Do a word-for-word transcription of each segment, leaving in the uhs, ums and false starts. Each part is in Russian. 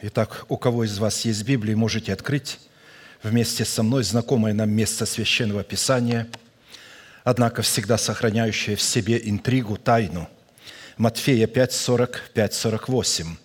Итак, у кого из вас есть Библия, можете открыть вместе со мной знакомое нам место Священного Писания, однако всегда сохраняющее в себе интригу, тайну. Матфея пять, сорок пять, сорок восемь.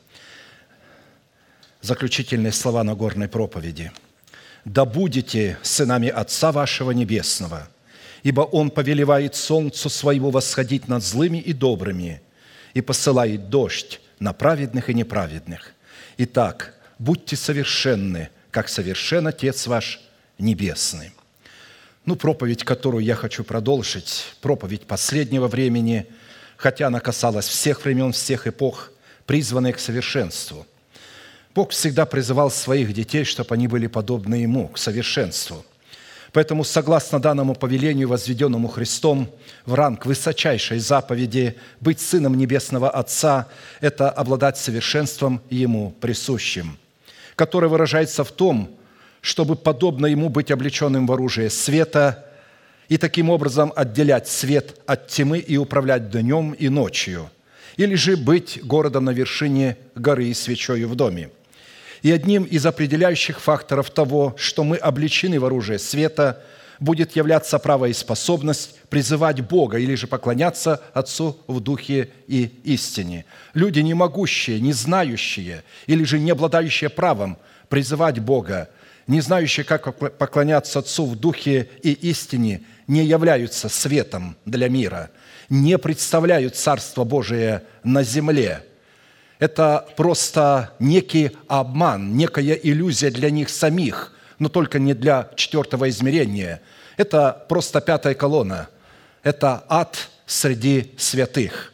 Заключительные слова Нагорной проповеди. «Да будете сынами Отца вашего Небесного, ибо Он повелевает солнцу своему восходить над злыми и добрыми и посылает дождь на праведных и неправедных. Итак, будьте совершенны, как совершен Отец ваш Небесный». Ну, проповедь, которую я хочу продолжить, проповедь последнего времени, хотя она касалась всех времен, всех эпох, призванная к совершенству. Бог всегда призывал своих детей, чтобы они были подобны Ему, к совершенству. Поэтому, согласно данному повелению, возведенному Христом в ранг высочайшей заповеди, быть сыном Небесного Отца – это обладать совершенством Ему присущим, которое выражается в том, чтобы, подобно Ему, быть облеченным в оружие света и таким образом отделять свет от тьмы и управлять днем и ночью, или же быть городом на вершине горы и свечою в доме. И одним из определяющих факторов того, что мы облечены в оружие света, будет являться право и способность призывать Бога или же поклоняться Отцу в духе и истине. Люди, не могущие, не знающие или же не обладающие правом призывать Бога, не знающие, как поклоняться Отцу в духе и истине, не являются светом для мира, не представляют Царство Божие на земле. Это просто некий обман, некая иллюзия для них самих, но только не для четвертого измерения. Это просто пятая колонна. Это ад среди святых.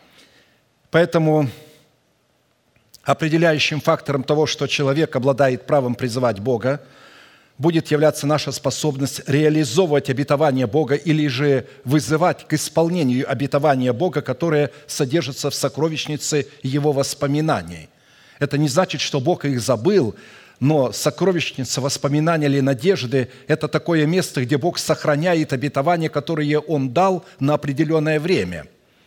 Поэтому определяющим фактором того, что человек обладает правом призывать Бога, будет являться наша способность реализовывать обетование Бога или же вызывать к исполнению обетования Бога, которое содержится в сокровищнице Его воспоминаний. Это не значит, что Бог их забыл, но сокровищница воспоминаний или надежды – это такое место, где Бог сохраняет обетования, которые Он дал на определенное время.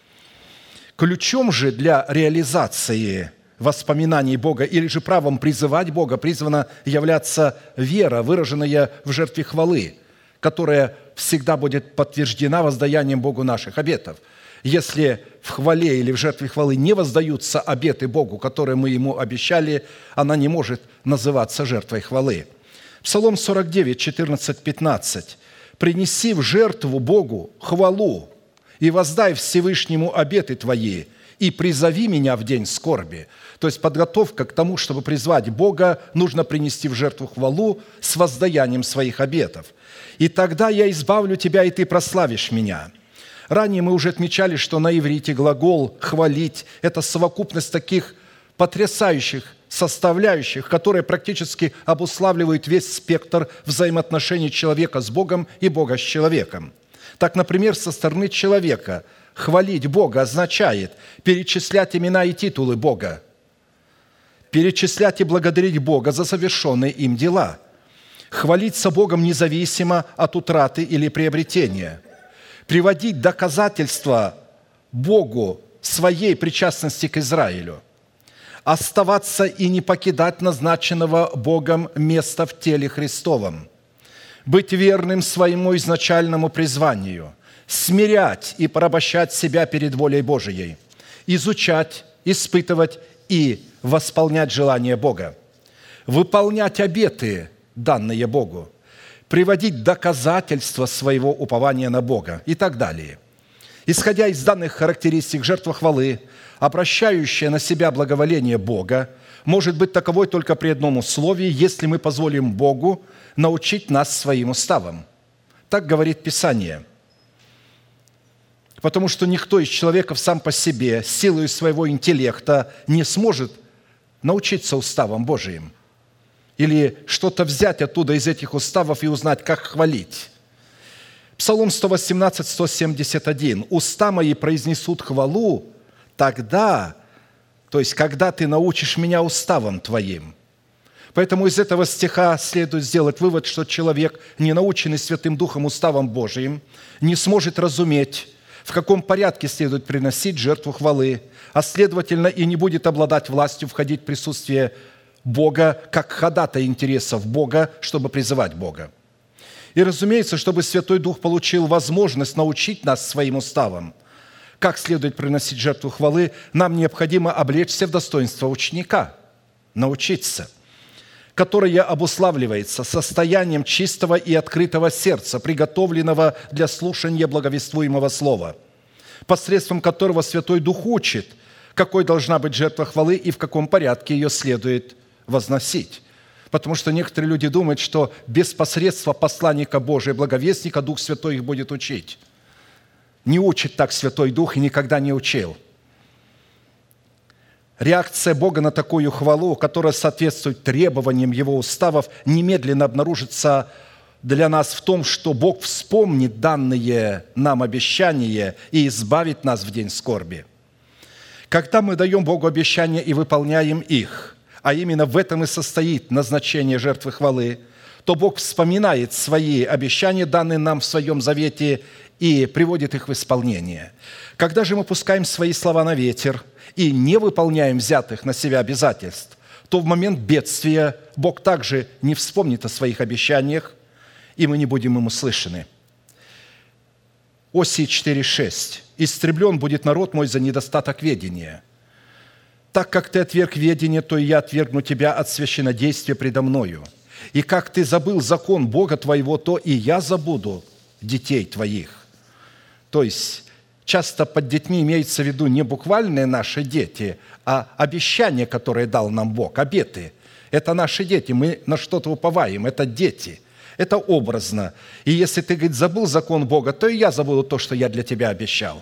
Ключом же для реализации воспоминаний Бога или же правом призывать Бога призвана являться вера, выраженная в жертве хвалы, которая всегда будет подтверждена воздаянием Богу наших обетов. Если в хвале или в жертве хвалы не воздаются обеты Богу, которые мы Ему обещали, она не может называться жертвой хвалы. Псалом сорок девять, четырнадцать, пятнадцать. «Принеси в жертву Богу хвалу и воздай Всевышнему обеты твои, и призови меня в день скорби». То есть подготовка к тому, чтобы призвать Бога, нужно принести в жертву хвалу с воздаянием своих обетов. «И тогда я избавлю тебя, и ты прославишь меня». Ранее мы уже отмечали, что на иврите глагол «хвалить» – это совокупность таких потрясающих составляющих, которые практически обуславливают весь спектр взаимоотношений человека с Богом и Бога с человеком. Так, например, со стороны человека хвалить Бога означает перечислять имена и титулы Бога, перечислять и благодарить Бога за совершенные им дела, хвалиться Богом независимо от утраты или приобретения, приводить доказательства Богу своей причастности к Израилю, оставаться и не покидать назначенного Богом места в теле Христовом, быть верным своему изначальному призванию, смирять и порабощать себя перед волей Божией, изучать, испытывать и восполнять желания Бога, выполнять обеты, данные Богу, приводить доказательства своего упования на Бога и так далее. Исходя из данных характеристик, жертва хвалы, обращающая на себя благоволение Бога, может быть таковой только при одном условии, если мы позволим Богу научить нас своим уставам. Так говорит Писание. Потому что никто из человеков сам по себе, силой своего интеллекта, не сможет научиться уставам Божиим или что-то взять оттуда из этих уставов и узнать, как хвалить. Псалом сто восемнадцать, сто семьдесят один. «Уста мои произнесут хвалу тогда, то есть когда ты научишь меня уставам твоим». Поэтому из этого стиха следует сделать вывод, что человек, не наученный Святым Духом уставом Божиим, не сможет разуметь, в каком порядке следует приносить жертву хвалы, а следовательно и не будет обладать властью входить в присутствие Бога, как ходатай интересов Бога, чтобы призывать Бога. И, разумеется, чтобы Святой Дух получил возможность научить нас своим уставам, как следует приносить жертву хвалы, нам необходимо облечься в достоинство ученика, научиться, которое обуславливается состоянием чистого и открытого сердца, приготовленного для слушания благовествуемого слова, посредством которого Святой Дух учит, какой должна быть жертва хвалы и в каком порядке ее следует возносить. Потому что некоторые люди думают, что без посредства посланника Божия, благовестника, Дух Святой их будет учить. Не учит так Святой Дух и никогда не учил. Реакция Бога на такую хвалу, которая соответствует требованиям Его уставов, немедленно обнаружится для нас в том, что Бог вспомнит данные нам обещания и избавит нас в день скорби. Когда мы даем Богу обещания и выполняем их, а именно в этом и состоит назначение жертвы хвалы, то Бог вспоминает свои обещания, данные нам в Своем завете, и приводит их в исполнение. Когда же мы пускаем свои слова на ветер и не выполняем взятых на себя обязательств, то в момент бедствия Бог также не вспомнит о своих обещаниях, и мы не будем им услышаны. Осия четыре шесть. «Истреблен будет народ мой за недостаток ведения. Так как ты отверг ведение, то и я отвергну тебя от священнодействия предо мною. И как ты забыл закон Бога твоего, то и я забуду детей твоих». То есть, часто под детьми имеется в виду не буквальные наши дети, а обещания, которые дал нам Бог, обеты. Это наши дети, мы на что-то уповаем, это дети. Это образно. И если ты, говорит, забыл закон Бога, то и я забуду то, что я для тебя обещал.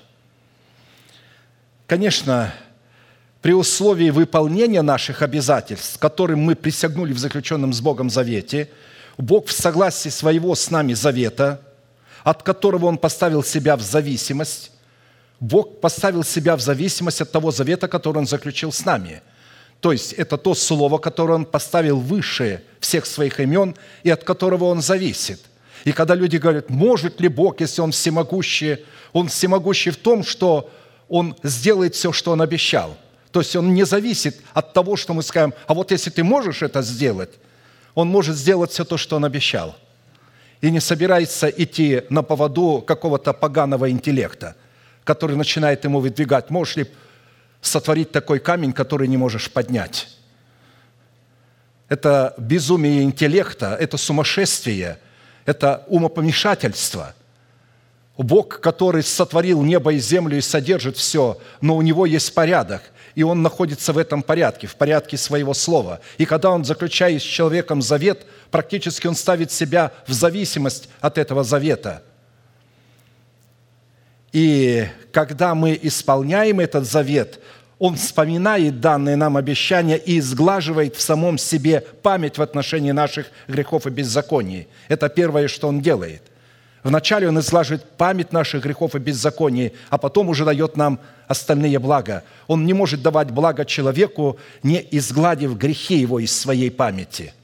Конечно, при условии выполнения наших обязательств, которым мы присягнули в заключенном с Богом завете, Бог в согласии своего с нами завета, от которого Он поставил себя в зависимость, Бог поставил себя в зависимость от того завета, который Он заключил с нами. То есть это то слово, которое Он поставил выше всех своих имен и от которого Он зависит. И когда люди говорят, может ли Бог, если Он всемогущий, Он всемогущий в том, что Он сделает все, что Он обещал. То есть Он не зависит от того, что мы скажем, а вот если ты можешь это сделать, Он может сделать все то, что Он обещал. И не собирается идти на поводу какого-то поганого интеллекта, который начинает ему выдвигать, можешь ли сотворить такой камень, который не можешь поднять. Это безумие интеллекта, это сумасшествие, это умопомешательство. Бог, который сотворил небо и землю и содержит все, но у Него есть порядок, и Он находится в этом порядке, в порядке Своего Слова. И когда Он заключает с человеком завет, практически Он ставит себя в зависимость от этого завета. И когда мы исполняем этот завет, Он вспоминает данные нам обещания и изглаживает в самом себе память в отношении наших грехов и беззаконий. Это первое, что Он делает. Вначале Он изглаживает память наших грехов и беззаконий, а потом уже дает нам остальные блага. Он не может давать благо человеку, не изгладив грехи его из своей памяти.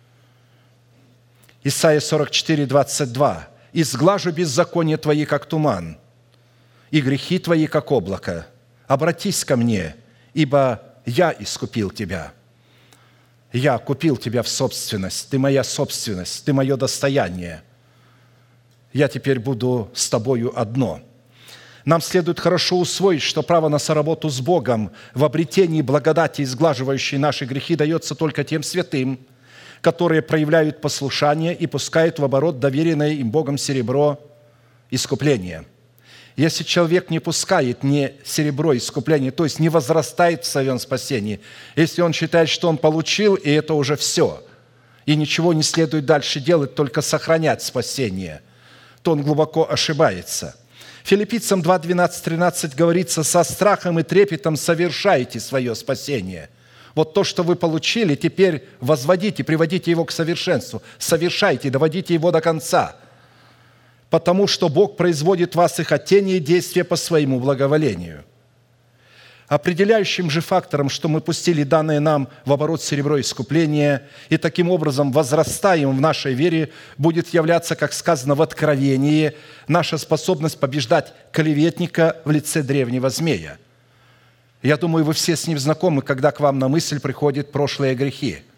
Исайя сорок четыре, двадцать два. «Изглажу беззаконие твои, как туман, и грехи твои, как облако. Обратись ко мне, ибо я искупил тебя». Я купил тебя в собственность, ты моя собственность, ты мое достояние. Я теперь буду с тобою одно. Нам следует хорошо усвоить, что право на соработу с Богом в обретении благодати, изглаживающей наши грехи, дается только тем святым, которые проявляют послушание и пускают в оборот доверенное им Богом серебро искупления. Если человек не пускает не серебро искупления, то есть не возрастает в своем спасении, если он считает, что он получил, и это уже все, и ничего не следует дальше делать, только сохранять спасение, то он глубоко ошибается. Филиппийцам два, двенадцать, тринадцать говорится, «Со страхом и трепетом совершайте свое спасение». Вот то, что вы получили, теперь возводите, приводите его к совершенству, совершайте, доводите его до конца, потому что Бог производит в вас и хотение и действия по своему благоволению. Определяющим же фактором, что мы пустили данное нам в оборот серебро искупления и таким образом возрастаем в нашей вере, будет являться, как сказано в Откровении, наша способность побеждать клеветника в лице древнего змея. Я думаю, вы все с ним знакомы, когда к вам на мысль приходят прошлые грехи –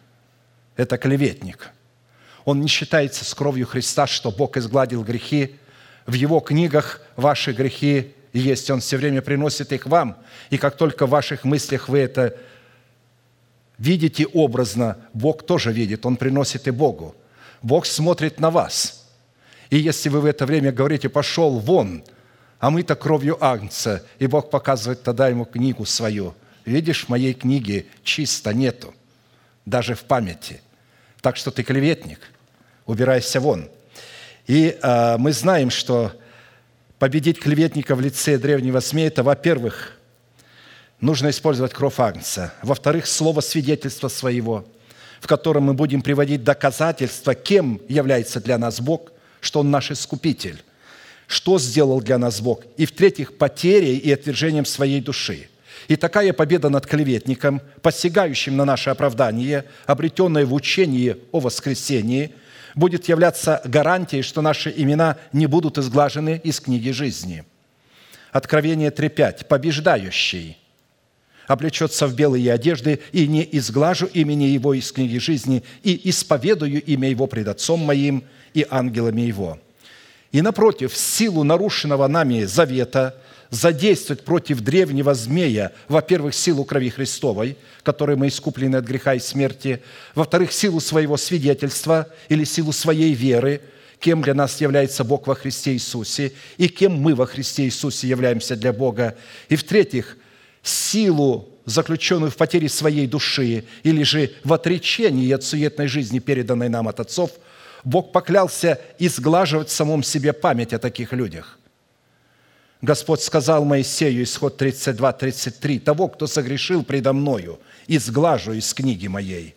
это клеветник. Он не считается с кровью Христа, что Бог изгладил грехи. В Его книгах ваши грехи есть. Он все время приносит их вам. И как только в ваших мыслях вы это видите образно, Бог тоже видит. Он приносит и Богу. Бог смотрит на вас. И если вы в это время говорите «пошел вон», а мы-то кровью агнца, и Бог показывает тогда ему книгу свою. Видишь, в моей книге чисто нету, даже в памяти. Так что ты клеветник, убирайся вон. И э, мы знаем, что победить клеветника в лице древнего змея – это, во-первых, нужно использовать кровь агнца. Во-вторых, слово свидетельства своего, в котором мы будем приводить доказательства, кем является для нас Бог, что Он наш Искупитель, что сделал для нас Бог. И, в-третьих, потерей и отвержением своей души. И такая победа над клеветником, посягающим на наше оправдание, обретенное в учении о воскресении, будет являться гарантией, что наши имена не будут изглажены из книги жизни. Откровение три пять. «Побеждающий облечется в белые одежды, и не изглажу имени Его из книги жизни, и исповедую имя Его пред Отцом моим и ангелами Его». И напротив, в силу нарушенного нами завета задействовать против древнего змея, во-первых, силу крови Христовой, которой мы искуплены от греха и смерти, во-вторых, силу своего свидетельства или силу своей веры, кем для нас является Бог во Христе Иисусе, и кем мы во Христе Иисусе являемся для Бога, и, в-третьих, силу, заключенную в потере своей души, или же в отречении от суетной жизни, переданной нам от отцов, Бог поклялся изглаживать в самом себе память о таких людях. Господь сказал Моисею, Исход тридцать два тридцать три, «Того, кто согрешил предо Мною, изглажу из книги Моей».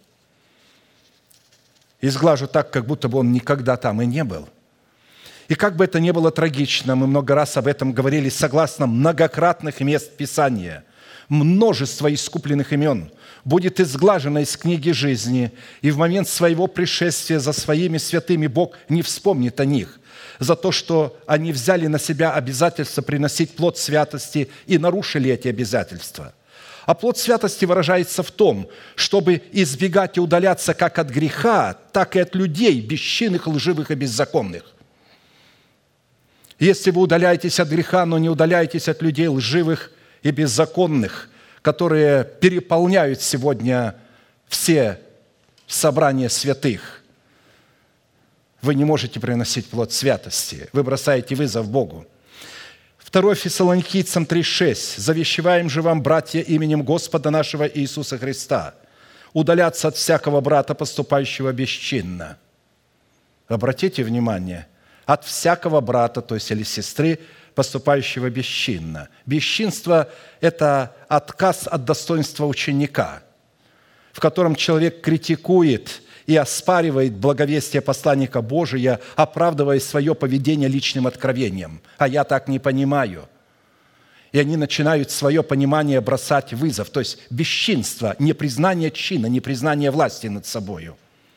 Изглажу так, как будто бы он никогда там и не был. И как бы это ни было трагично, мы много раз об этом говорили, согласно многократных мест Писания, множество искупленных имен будет изглажено из книги жизни, и в момент своего пришествия за своими святыми Бог не вспомнит о них, за то, что они взяли на себя обязательство приносить плод святости и нарушили эти обязательства. А плод святости выражается в том, чтобы избегать и удаляться как от греха, так и от людей, бесчинных, лживых и беззаконных. Если вы удаляетесь от греха, но не удаляетесь от людей лживых и беззаконных, которые переполняют сегодня все собрания святых, вы не можете приносить плод святости. Вы бросаете вызов Богу. второе Фессалоникийцам три шесть. «Завещеваем же вам, братья, именем Господа нашего Иисуса Христа, удаляться от всякого брата, поступающего бесчинно». Обратите внимание, от всякого брата, то есть или сестры, поступающего бесчинно. Бесчинство – это отказ от достоинства ученика, в котором человек критикует и оспаривает благовестие посланника Божия, оправдывая свое поведение личным откровением. А я так не понимаю. И они начинают свое понимание бросать вызов. То есть бесчинство, непризнание чина, непризнание власти над собою.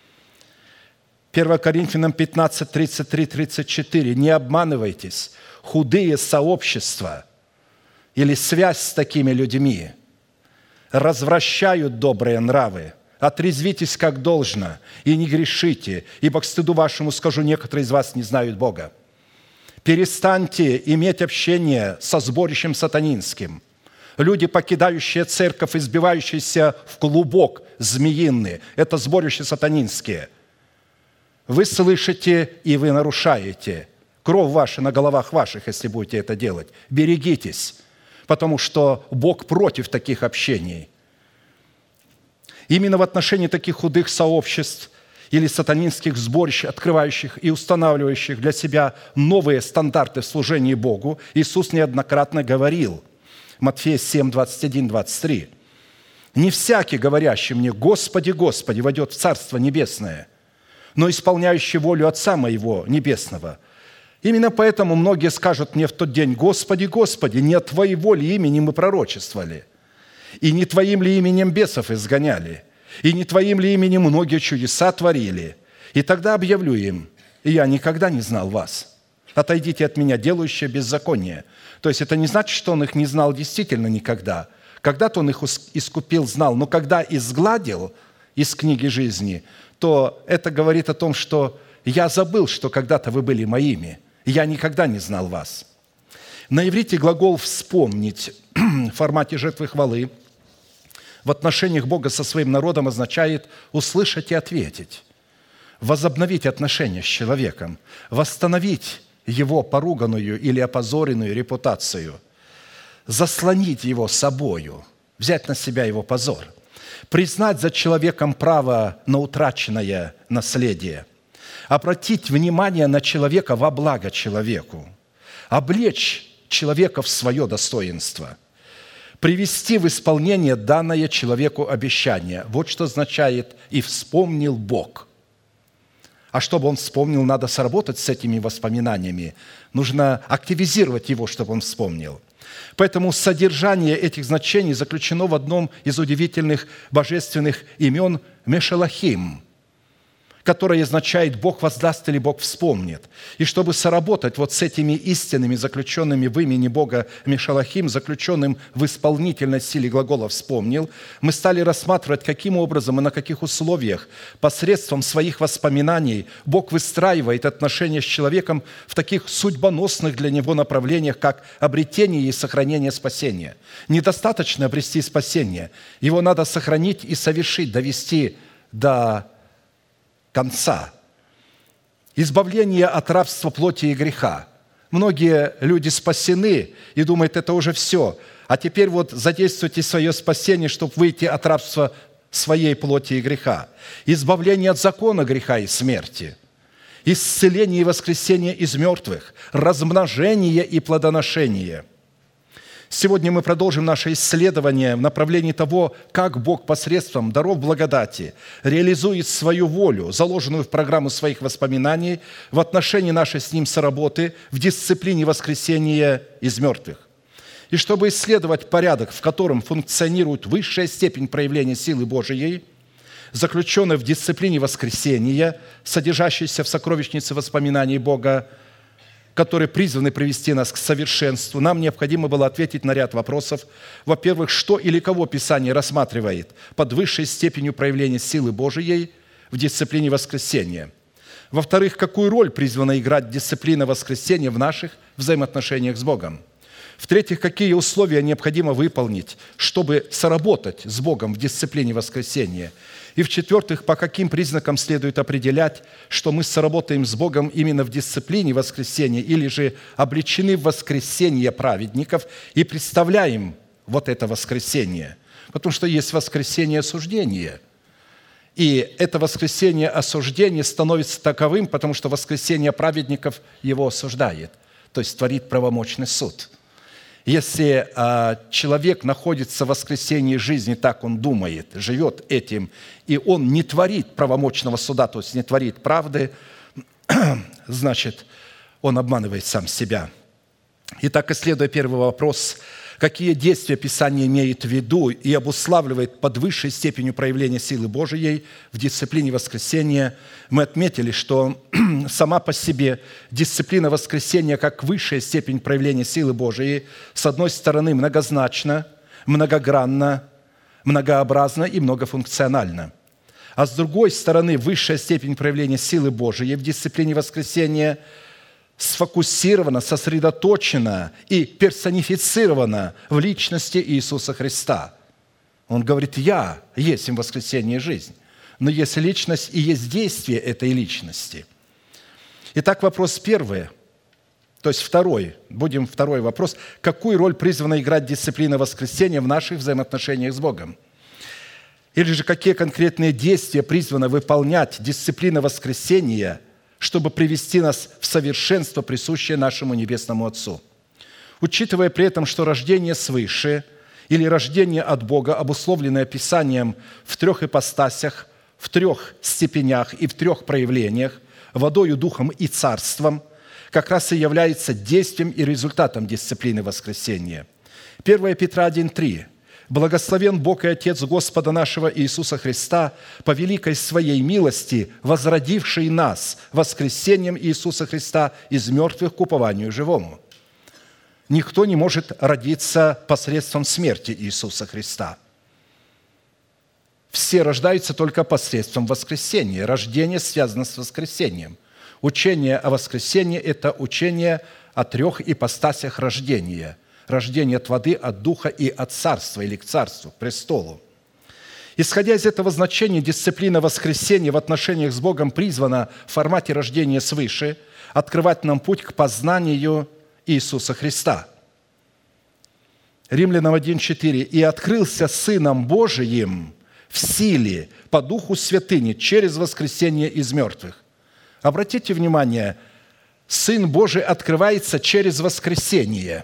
первое Коринфянам пятнадцать тридцать три тридцать четыре. «Не обманывайтесь, худые сообщества или связь с такими людьми развращают добрые нравы. Отрезвитесь как должно и не грешите, ибо к стыду вашему скажу, некоторые из вас не знают Бога. Перестаньте иметь общение со сборищем сатанинским. Люди, покидающие церковь, избивающиеся в клубок змеиный, это сборища сатанинские. Вы слышите, и вы нарушаете. Кровь ваша на головах ваших, если будете это делать. Берегитесь, потому что Бог против таких общений. Именно в отношении таких худых сообществ или сатанинских сборищ, открывающих и устанавливающих для себя новые стандарты в служении Богу, Иисус неоднократно говорил. Матфея семь двадцать один двадцать три. «Не всякий, говорящий мне, Господи, Господи, войдет в Царство Небесное, но исполняющий волю Отца Моего Небесного. Именно поэтому многие скажут мне в тот день, Господи, Господи, не от Твоего ли имени мы пророчествовали? И не Твоим ли именем бесов изгоняли? И не Твоим ли именем многие чудеса творили? И тогда объявлю им, я никогда не знал вас. Отойдите от меня, делающие беззаконие». То есть это не значит, что он их не знал действительно никогда. Когда-то он их искупил, знал, но когда изгладил из книги жизни, то это говорит о том, что «я забыл, что когда-то вы были моими, я никогда не знал вас». На иврите глагол «вспомнить» в формате жертвы хвалы в отношениях Бога со своим народом означает услышать и ответить, возобновить отношения с человеком, восстановить его поруганную или опозоренную репутацию, заслонить его собою, взять на себя его позор, признать за человеком право на утраченное наследие, обратить внимание на человека во благо человеку, облечь человека в свое достоинство, привести в исполнение данное человеку обещание. Вот что означает «и вспомнил Бог». А чтобы он вспомнил, надо сработать с этими воспоминаниями. Нужно активизировать его, чтобы он вспомнил. Поэтому содержание этих значений заключено в одном из удивительных божественных имен Мешалахим, которое означает «Бог воздаст» или «Бог вспомнит». И чтобы соработать вот с этими истинами, заключенными в имени Бога Мешалахим, заключенным в исполнительной силе глагола «вспомнил», мы стали рассматривать, каким образом и на каких условиях посредством своих воспоминаний Бог выстраивает отношения с человеком в таких судьбоносных для него направлениях, как обретение и сохранение спасения. Недостаточно обрести спасение. Его надо сохранить и совершить, довести до конца. Избавление от рабства плоти и греха. Многие люди спасены и думают, это уже все. А теперь вот задействуйте свое спасение, чтобы выйти от рабства своей плоти и греха. Избавление от закона греха и смерти. Исцеление и воскресение из мертвых. Размножение и плодоношение. Сегодня мы продолжим наше исследование в направлении того, как Бог посредством даров благодати реализует свою волю, заложенную в программу своих воспоминаний в отношении нашей с Ним соработы в дисциплине воскресения из мертвых. И чтобы исследовать порядок, в котором функционирует высшая степень проявления силы Божией, заключенная в дисциплине воскресения, содержащейся в сокровищнице воспоминаний Бога, которые призваны привести нас к совершенству, нам необходимо было ответить на ряд вопросов. Во-первых, что или кого Писание рассматривает под высшей степенью проявления силы Божией в дисциплине воскресения? Во-вторых, какую роль призвана играть дисциплина воскресения в наших взаимоотношениях с Богом? В-третьих, какие условия необходимо выполнить, чтобы соработать с Богом в дисциплине воскресения? И в-четвертых, по каким признакам следует определять, что мы сработаем с Богом именно в дисциплине воскресения или же облечены в воскресение праведников и представляем вот это воскресение. Потому что есть воскресение осуждения. И это воскресение осуждения становится таковым, потому что воскресение праведников его осуждает, то есть творит правомочный суд. Если а, человек находится в воскресении жизни, так он думает, живет этим, и он не творит правомочного суда, то есть не творит правды, значит, он обманывает сам себя. Итак, исследуя первый вопрос, какие действия Писание имеет в виду и обуславливает под высшей степенью проявления силы Божией в дисциплине воскресения, мы отметили, что сама по себе дисциплина воскресения как высшая степень проявления силы Божией с одной стороны многозначна, многогранна, многообразна и многофункциональна. А с другой стороны высшая степень проявления силы Божией в дисциплине воскресения сфокусирована, сосредоточена и персонифицирована в личности Иисуса Христа. Он говорит, «Я есть им воскресение и жизнь». Но есть личность и есть действие этой личности. Итак, вопрос первый, то есть второй, будем второй вопрос. Какую роль призвана играть дисциплина воскресения в наших взаимоотношениях с Богом? Или же какие конкретные действия призвана выполнять дисциплина воскресения, чтобы привести нас в совершенство, присущее нашему Небесному Отцу? Учитывая при этом, что рождение свыше или рождение от Бога, обусловленное Писанием в трех ипостасях, в трех степенях и в трех проявлениях, водою, духом и царством, как раз и является действием и результатом дисциплины воскресения. первое Петра один три. «Благословен Бог и Отец Господа нашего Иисуса Христа, по великой Своей милости, возродивший нас воскресением Иисуса Христа из мертвых к упованию живому». Никто не может родиться посредством смерти Иисуса Христа. все рождаются только посредством воскресения. Рождение связано с воскресением. Учение о воскресении – это учение о трех ипостасях рождения. Рождение от воды, от духа и от царства, или к царству, к престолу. Исходя из этого значения, дисциплина воскресения в отношениях с Богом призвана в формате рождения свыше открывать нам путь к познанию Иисуса Христа. Римлянам один четыре. «И открылся Сыном Божиим в силе по Духу святыни через воскресение из мертвых». Обратите внимание, Сын Божий открывается через воскресение.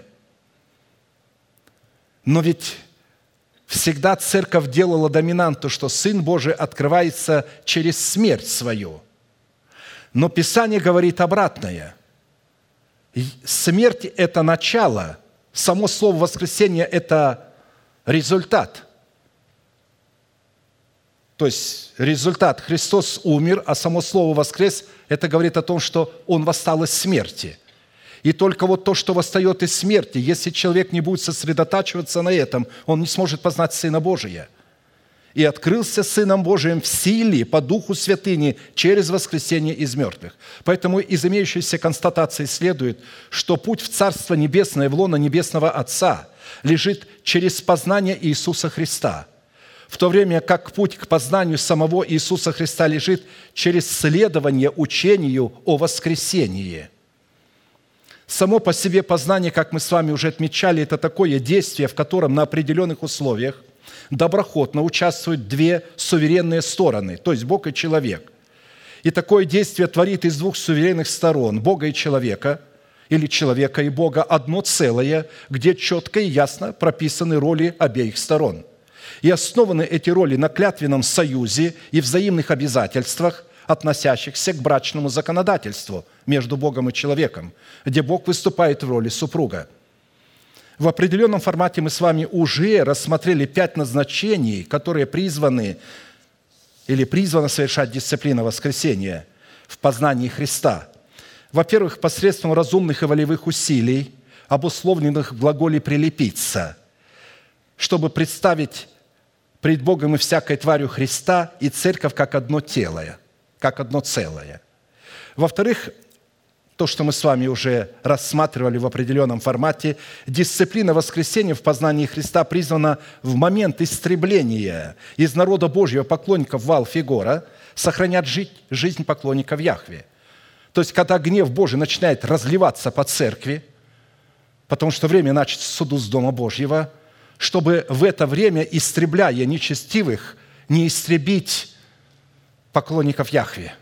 Но ведь всегда Церковь делала доминанту, что Сын Божий открывается через смерть свою. Но Писание говорит обратное. Смерть – это начало, само слово «воскресение» – это результат. То есть результат – Христос умер, а само слово «воскрес» – это говорит о том, что Он восстал из смерти. И только вот то, что восстает из смерти, если человек не будет сосредотачиваться на этом, он не сможет познать Сына Божия. «И открылся Сыном Божиим в силе по Духу святыни через воскресение из мертвых». Поэтому из имеющейся констатации следует, что путь в Царство Небесное, в лоно Небесного Отца, лежит через познание Иисуса Христа, в то время как путь к познанию самого Иисуса Христа лежит через следование учению о воскресении. Само по себе познание, как мы с вами уже отмечали, это такое действие, в котором на определенных условиях доброхотно участвуют две суверенные стороны, то есть Бог и человек. И такое действие творит из двух суверенных сторон, Бога и человека, или человека и Бога, одно целое, где четко и ясно прописаны роли обеих сторон. И основаны эти роли на клятвенном союзе и взаимных обязательствах, относящихся к брачному законодательству между Богом и человеком, где Бог выступает в роли супруга. В определенном формате мы с вами уже рассмотрели пять назначений, которые призваны или призвана совершать дисциплина воскресения в познании Христа. Во-первых, посредством разумных и волевых усилий, обусловленных в глаголе «прилепиться», чтобы представить пред Богом и всякой тварью Христа и Церковь как одно тело, как одно целое. Во-вторых, то, что мы с вами уже рассматривали в определенном формате, дисциплина воскресения в познании Христа призвана в момент истребления из народа Божьего поклонников Ваал-Фигора сохранять жизнь поклонников Яхве. То есть, когда гнев Божий начинает разливаться по церкви, потому что время начать суду с Дома Божьего, чтобы в это время, истребляя нечестивых, не истребить поклонников Яхве.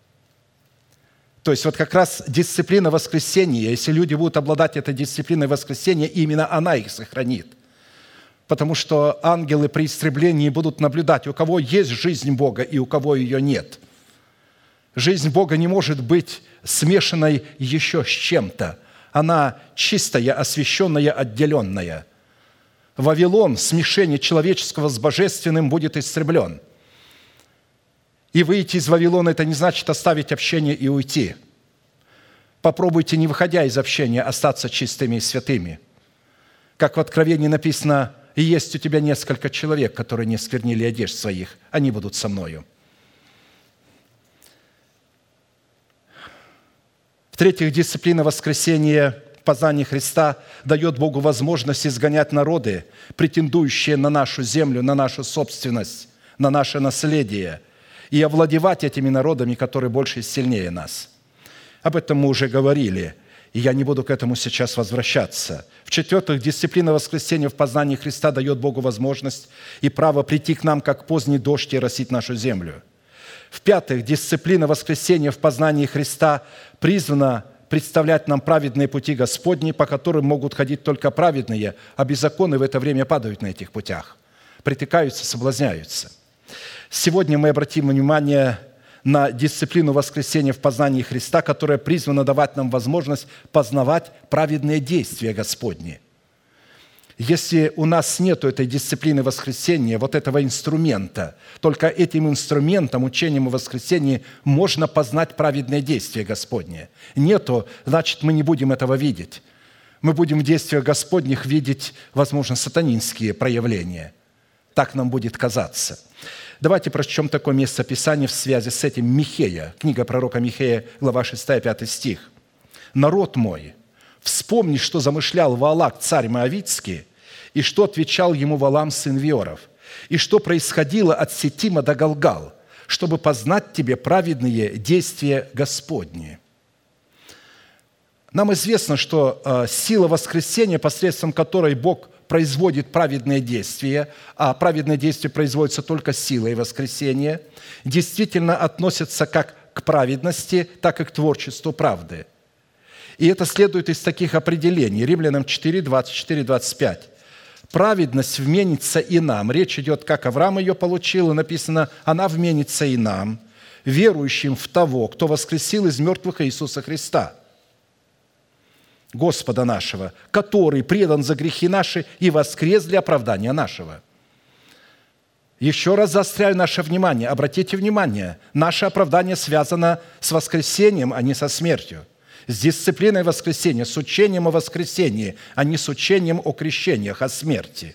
То есть вот как раз дисциплина воскресения, если люди будут обладать этой дисциплиной воскресения, именно она их сохранит. Потому что ангелы при истреблении будут наблюдать, у кого есть жизнь Бога и у кого ее нет. Жизнь Бога не может быть смешанной еще с чем-то. Она чистая, освященная, отделенная. Вавилон, смешение человеческого с божественным, будет истреблен. И выйти из Вавилона – это не значит оставить общение и уйти. Попробуйте, не выходя из общения, остаться чистыми и святыми. Как в Откровении написано, «И есть у тебя несколько человек, которые не сквернили одежд своих, они будут со мною». В-третьих, дисциплина воскресения в познании Христа дает Богу возможность изгонять народы, претендующие на нашу землю, на нашу собственность, на наше наследие, и овладевать этими народами, которые больше и сильнее нас. Об этом мы уже говорили, и я не буду к этому сейчас возвращаться. В-четвертых, дисциплина воскресения в познании Христа дает Богу возможность и право прийти к нам, как поздний дождь, и росить нашу землю. В-пятых, дисциплина воскресения в познании Христа призвана представлять нам праведные пути Господни, по которым могут ходить только праведные, а беззаконные в это время падают на этих путях, притыкаются, соблазняются. Сегодня мы обратим внимание на дисциплину воскресения в познании Христа, которая призвана давать нам возможность познавать праведные действия Господни. Если у нас нет этой дисциплины воскресения, вот этого инструмента, только этим инструментом, учением о воскресении, можно познать праведные действия Господни. Нету, значит, мы не будем этого видеть. Мы будем в действиях Господних видеть, возможно, сатанинские проявления. Так нам будет казаться. Давайте прочтем такое местописание в связи с этим. Михея, книга пророка Михея, глава шестая, пятый стих. «Народ мой, вспомни, что замышлял Ваалак, царь Моавитский, и что отвечал ему Валам, сын Виоров, и что происходило от Сетима до Галгал, чтобы познать тебе праведные действия Господни». Нам известно, что э, сила воскресения, посредством которой Бог производит праведные действия, а праведные действия производятся только силой воскресения, действительно относятся как к праведности, так и к творчеству правды. И это следует из таких определений. Римлянам четыре, двадцать четыре, двадцать пять. «Праведность вменится и нам». Речь идет, как Авраам ее получил, и написано, «она вменится и нам, верующим в того, кто воскресил из мертвых Иисуса Христа, Господа нашего, который предан за грехи наши и воскрес для оправдания нашего». Еще раз заостряю наше внимание. Обратите внимание, наше оправдание связано с воскресением, а не со смертью. С дисциплиной воскресения, с учением о воскресении, а не с учением о крещениях, о смерти.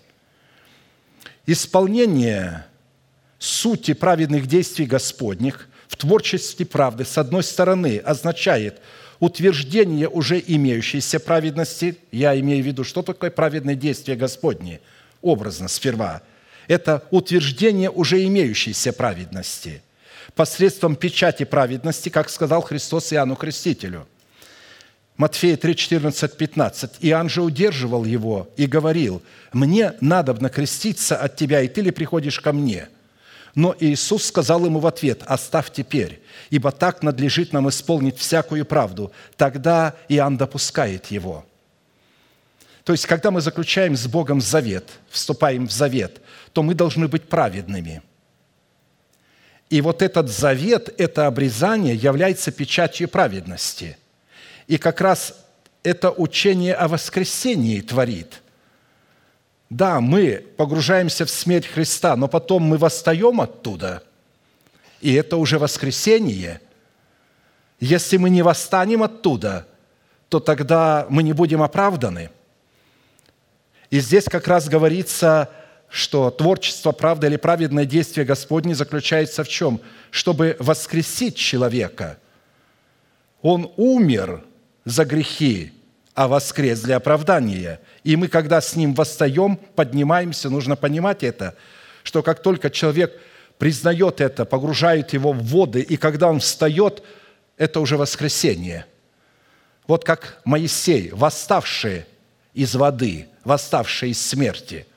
Исполнение сути праведных действий Господних в творчестве правды, с одной стороны, означает утверждение уже имеющейся праведности. Я имею в виду, что такое праведное действие Господне? Образно, сперва. Это утверждение уже имеющейся праведности посредством печати праведности, как сказал Христос Иоанну Крестителю. Матфея три, четырнадцать, пятнадцать. «Иоанн же удерживал его и говорил: „Мне надобно креститься от тебя, и ты ли приходишь ко мне?“ Но Иисус сказал ему в ответ: „Оставь теперь, ибо так надлежит нам исполнить всякую правду“. Тогда Иоанн допускает его». То есть, когда мы заключаем с Богом завет, вступаем в завет, то мы должны быть праведными. И вот этот завет, это обрезание является печатью праведности. И как раз это учение о воскресении творит. Да, мы погружаемся в смерть Христа, но потом мы восстаем оттуда, и это уже воскресение. Если мы не восстанем оттуда, то тогда мы не будем оправданы. И здесь как раз говорится, что творчество правды или праведное действие Господне заключается в чем? Чтобы воскресить человека. Он умер за грехи, а воскрес для оправдания. И мы, когда с Ним восстаем, поднимаемся, нужно понимать это, что как только человек признает это, погружает его в воды, и когда он встает, это уже воскресение. Вот как Моисей, восставший из воды, восставший из смерти.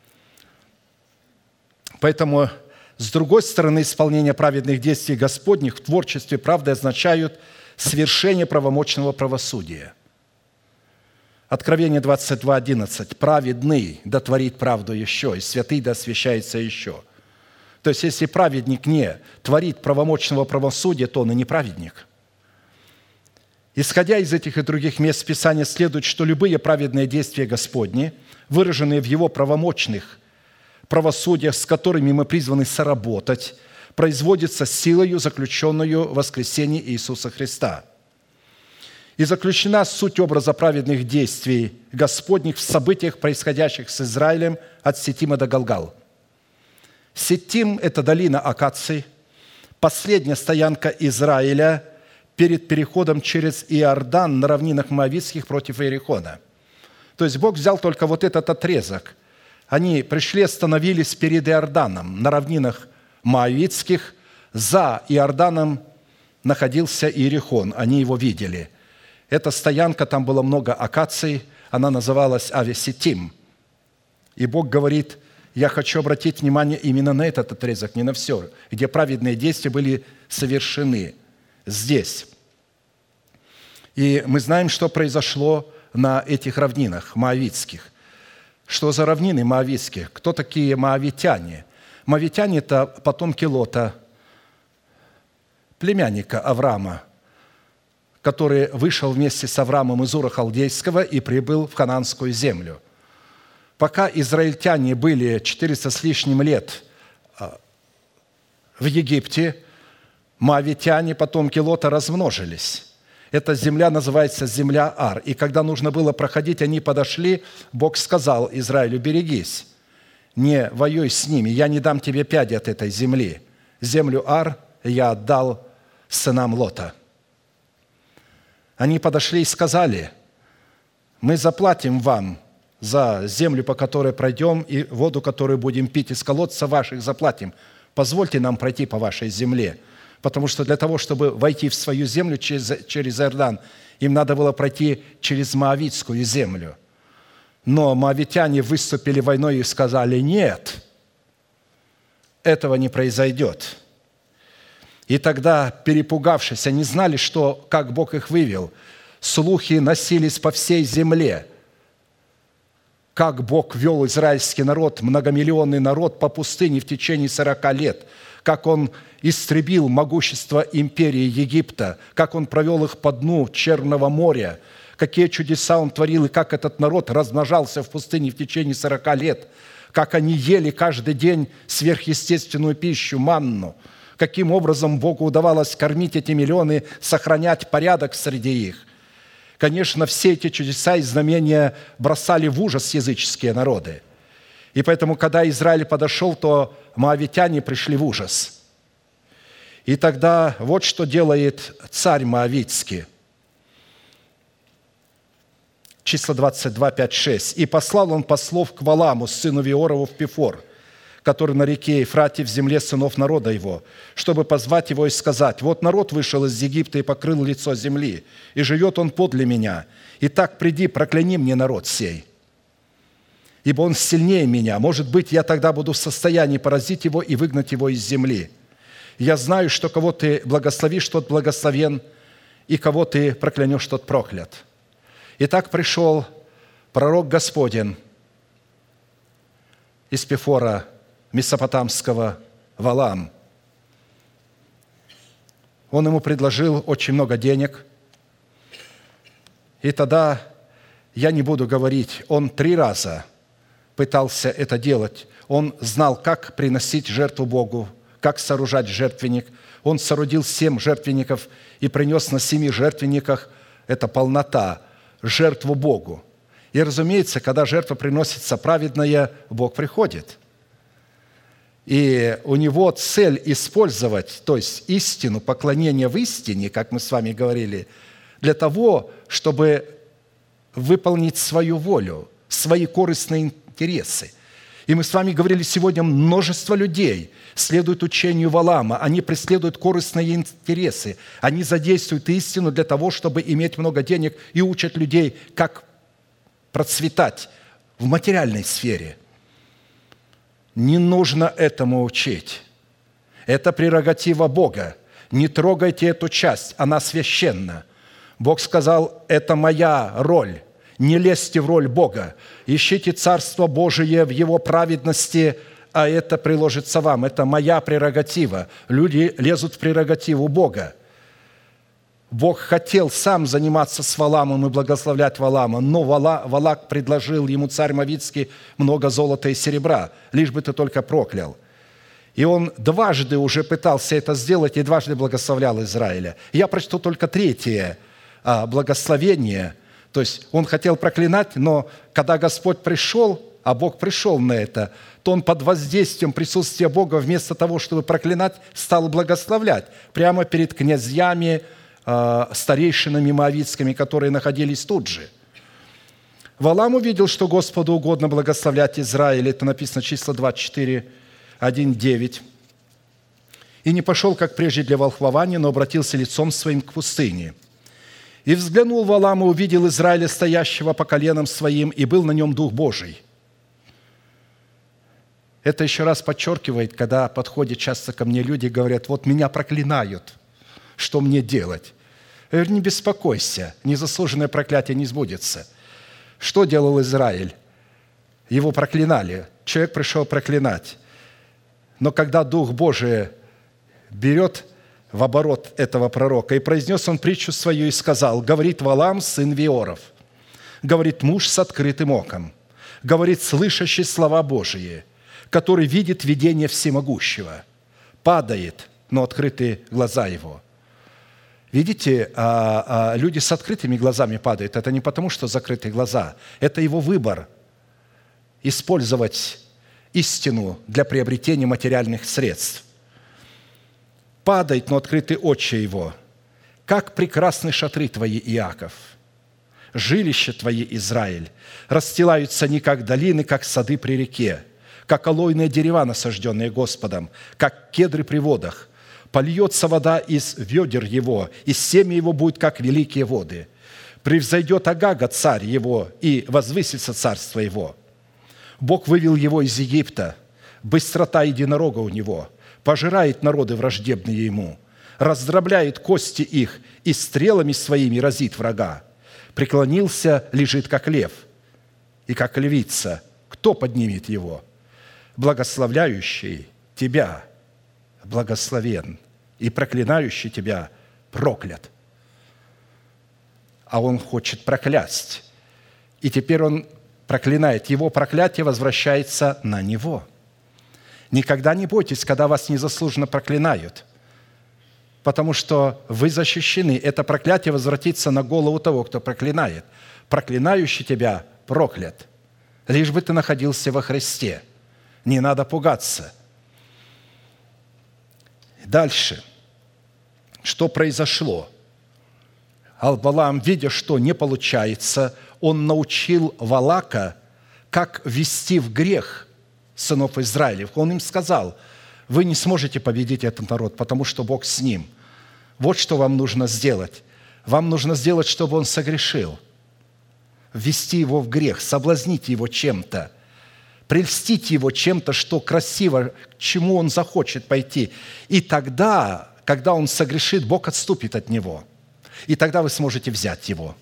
Поэтому, с другой стороны, исполнение праведных действий Господних в творчестве правды означают свершение правомочного правосудия. Откровение двадцать два, одиннадцать. «Праведный да творит правду еще, и святый да освящается еще». То есть, если праведник не творит правомочного правосудия, то он и не праведник. Исходя из этих и других мест Писания, следует, что любые праведные действия Господни, выраженные в Его правомочных правосудиях, с которыми мы призваны соработать, производятся силою, заключенную в воскресении Иисуса Христа. И заключена суть образа праведных действий Господних в событиях, происходящих с Израилем от Сетима до Галгал. Сетим – это долина акаций, последняя стоянка Израиля перед переходом через Иордан на равнинах Моавитских против Иерихона. То есть Бог взял только вот этот отрезок. Они пришли, остановились перед Иорданом на равнинах Моавитских. За Иорданом находился Иерихон, они его видели. Эта стоянка, там было много акаций, она называлась Авесетим. И Бог говорит: я хочу обратить внимание именно на этот отрезок, не на все, где праведные действия были совершены. Здесь. И мы знаем, что произошло на этих равнинах моавитских. Что за равнины моавитские? Кто такие моавитяне? Моавитяне – это потомки Лота, племянника Авраама, который вышел вместе с Авраамом из Ура Халдейского и прибыл в Ханаанскую землю. Пока израильтяне были четыреста с лишним лет в Египте, моавитяне, потомки Лота, размножились. Эта земля называется земля Ар. И когда нужно было проходить, они подошли, Бог сказал Израилю: берегись, не воюй с ними, я не дам тебе пяди от этой земли. Землю Ар я отдал сынам Лота». Они подошли и сказали: «Мы заплатим вам за землю, по которой пройдем, и воду, которую будем пить из колодца ваших, заплатим. Позвольте нам пройти по вашей земле». Потому что для того, чтобы войти в свою землю через, через Иордан, им надо было пройти через Моавитскую землю. Но моавитяне выступили войной и сказали: «Нет, этого не произойдет». И тогда, перепугавшись, они знали, что, как Бог их вывел, слухи носились по всей земле, как Бог вел израильский народ, многомиллионный народ, по пустыне в течение сорока лет, как Он истребил могущество империи Египта, как Он провел их по дну Черного моря, какие чудеса Он творил, и как этот народ размножался в пустыне в течение сорока лет, как они ели каждый день сверхъестественную пищу, манну, каким образом Богу удавалось кормить эти миллионы, сохранять порядок среди их. Конечно, все эти чудеса и знамения бросали в ужас языческие народы. И поэтому, когда Израиль подошел, то моавитяне пришли в ужас. И тогда вот что делает царь моавитский. Числа двадцать два, пять, шесть. «И послал он послов к Валааму, сыну Виорову, в Пефор, который на реке Ефрате в земле сынов народа его, чтобы позвать его и сказать: вот народ вышел из Египта и покрыл лицо земли, и живет он подле меня. Итак, приди, прокляни мне народ сей, ибо он сильнее меня. Может быть, я тогда буду в состоянии поразить его и выгнать его из земли. Я знаю, что кого ты благословишь, тот благословен, и кого ты проклянешь, тот проклят». Итак, пришел пророк Господень из Пефора Месопотамского, Валаам. Он ему предложил очень много денег. И тогда, я не буду говорить, он три раза пытался это делать. Он знал, как приносить жертву Богу, как сооружать жертвенник. Он соорудил семь жертвенников и принес на семи жертвенниках, это полнота, жертву Богу. И, разумеется, когда жертва приносится праведная, Бог приходит. И у него цель использовать, то есть истину, поклонение в истине, как мы с вами говорили, для того, чтобы выполнить свою волю, свои корыстные интересы. И мы с вами говорили сегодня, множество людей следуют учению Валаама, они преследуют корыстные интересы, они задействуют истину для того, чтобы иметь много денег, и учат людей, как процветать в материальной сфере. Не нужно этому учить. Это прерогатива Бога. Не трогайте эту часть, она священна. Бог сказал: это моя роль. Не лезьте в роль Бога. Ищите Царство Божие в Его праведности, а это приложится вам. Это моя прерогатива. Люди лезут в прерогативу Бога. Бог хотел сам заниматься с Валаамом и благословлять Валаама, но Валак предложил ему, царь Моавитский, много золота и серебра, лишь бы ты только проклял. И он дважды уже пытался это сделать и дважды благословлял Израиля. Я прочту только третье благословение. То есть он хотел проклинать, но когда Господь пришел, а Бог пришел на это, то он под воздействием присутствия Бога вместо того, чтобы проклинать, стал благословлять прямо перед князьями, старейшинами моавитскими, которые находились тут же. Валаам увидел, что Господу угодно благословлять Израиль. Это написано числа двадцать четыре, один, девять. «И не пошел, как прежде, для волхвования, но обратился лицом своим к пустыне. И взглянул Валаам и увидел Израиля, стоящего по коленам своим, и был на нем Дух Божий». Это еще раз подчеркивает, когда подходят часто ко мне люди и говорят: вот меня проклинают, что мне делать? Я говорю: не беспокойся, незаслуженное проклятие не сбудется. Что делал Израиль? Его проклинали. Человек пришел проклинать. Но когда Дух Божий берет в оборот этого пророка, и произнес он притчу свою и сказал: говорит Валаам, сын Виоров, говорит муж с открытым оком, говорит слышащий слова Божии, который видит видение всемогущего, падает, но открыты глаза его. Видите, люди с открытыми глазами падают. Это не потому, что закрыты глаза. Это его выбор – использовать истину для приобретения материальных средств. Падает, но открыты очи его. Как прекрасны шатры твои, Иаков! Жилища твои, Израиль, расстилаются не как долины, как сады при реке, как алойные дерева, насажденные Господом, как кедры при водах. Польется вода из ведер его, и семя его будет, как великие воды. Превзойдет Агага, царь его, и возвысится царство его. Бог вывел его из Египта, быстрота единорога у него, пожирает народы враждебные ему, раздробляет кости их и стрелами своими разит врага. Преклонился, лежит, как лев, и как львица. Кто поднимет его? Благословляющий тебя благословен, и проклинающий тебя проклят. А он хочет проклясть. И теперь он проклинает. Его проклятие возвращается на него. Никогда не бойтесь, когда вас незаслуженно проклинают, потому что вы защищены. Это проклятие возвратится на голову того, кто проклинает. Проклинающий тебя проклят, лишь бы ты находился во Христе. Не надо пугаться. Дальше. Что произошло? Ал-Валаам, видя, что не получается, он научил Валака, как ввести в грех сынов Израилев. Он им сказал: вы не сможете победить этот народ, потому что Бог с ним. Вот что вам нужно сделать. Вам нужно сделать, чтобы он согрешил. Ввести его в грех, соблазнить его чем-то, прельстить его чем-то, что красиво, к чему он захочет пойти. И тогда, когда он согрешит, Бог отступит от него. И тогда вы сможете взять его.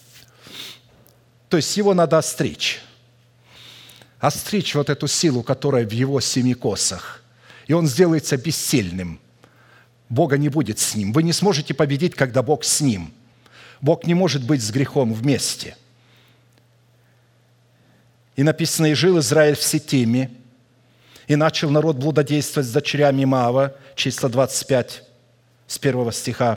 То есть его надо остричь. Остричь вот эту силу, которая в его семи косах. И он сделается бессильным. Бога не будет с ним. Вы не сможете победить, когда Бог с ним. Бог не может быть с грехом вместе. И написано: «И жил Израиль в Ситиме, и начал народ блудодействовать с дочерями Моава», числа двадцать пять, с первого стиха.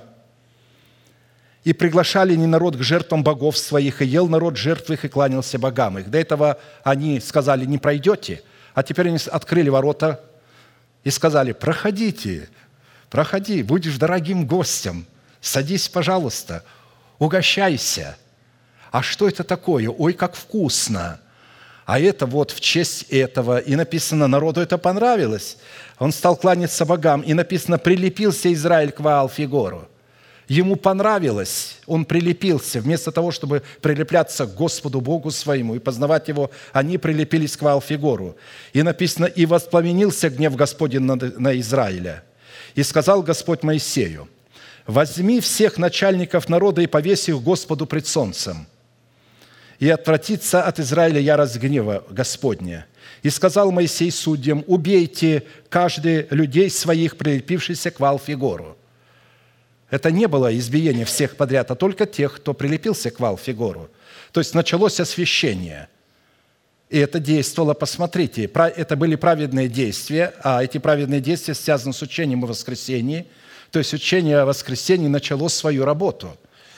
«И приглашали не народ к жертвам богов своих, и ел народ жертв их, и кланялся богам их». До этого они сказали: «Не пройдете», а теперь они открыли ворота и сказали: «Проходите, проходи, будешь дорогим гостем, садись, пожалуйста, угощайся». А что это такое? Ой, как вкусно! А это вот в честь этого. И написано, народу это понравилось. Он стал кланяться богам. И написано, прилепился Израиль к Ваал-Фигору. Ему понравилось, он прилепился. Вместо того, чтобы прилепляться к Господу Богу своему и познавать Его, они прилепились к Ваал-Фигору. И написано, и воспламенился гнев Господень на Израиля. И сказал Господь Моисею: возьми всех начальников народа и повесь их Господу пред солнцем, и отвратится от Израиля ярость гнева Господня. И сказал Моисей судьям: убейте каждый людей своих, прилепившихся к Ваал-Фигору. Это не было избиение всех подряд, а только тех, кто прилепился к Ваал-Фигору. То есть началось освящение. И это действовало, посмотрите, это были праведные действия, а эти праведные действия связаны с учением о воскресении. То есть учение о воскресении начало свою работу.